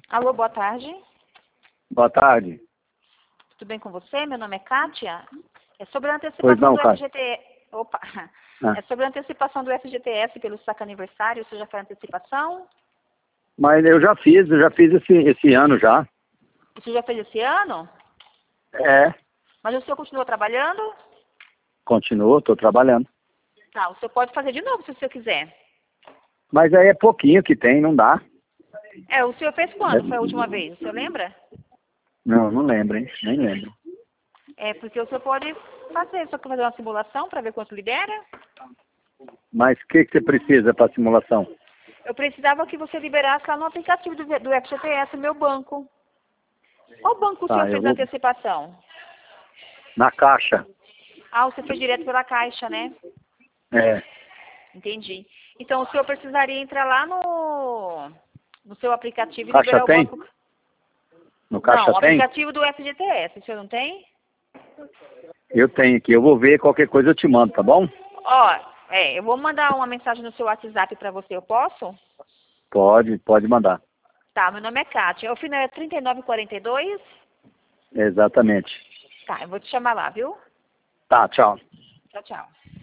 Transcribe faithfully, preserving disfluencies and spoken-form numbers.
Alô, boa tarde. Boa tarde. Tudo bem com você? Meu nome é Kátia. É sobre a antecipação Pois não, do Kátia. F G T S. Opa! Ah. É sobre a antecipação do F G T S pelo saque aniversário. Você já fez a antecipação? Mas eu já fiz, eu já fiz esse, esse ano já. Você já fez esse ano? É, Mas o senhor continua trabalhando? continuo, estou trabalhando. Tá, o senhor pode fazer de novo se o senhor quiser. Mas aí é pouquinho que tem, não dá. É, o senhor fez quando? Foi a última vez? O senhor lembra? Não, não lembro, hein? Nem lembro. É, porque o senhor pode fazer, só que fazer uma simulação para ver quanto libera. Mas o que, que você precisa para simulação? Eu precisava que você liberasse lá no aplicativo do, do F G T S, meu banco. Qual banco o Tá, senhor eu fez a vou antecipação? na caixa. Ah, você fez direto pela Caixa, né? É, Entendi. Então, o senhor precisaria entrar lá no, no seu aplicativo e caixa liberar o tem? banco. No caixa Não, o tem? aplicativo do F G T S, o senhor não tem? Eu tenho aqui, eu vou ver, qualquer coisa eu te mando, tá bom? Ó, é, eu vou mandar uma mensagem no seu WhatsApp para você, eu posso? Pode, pode mandar. Tá, meu nome é Kátia. O final é trinta e nove quarenta e dois. Exatamente. Tá, eu vou te chamar lá, viu? Tá, tchau. Tchau, tchau.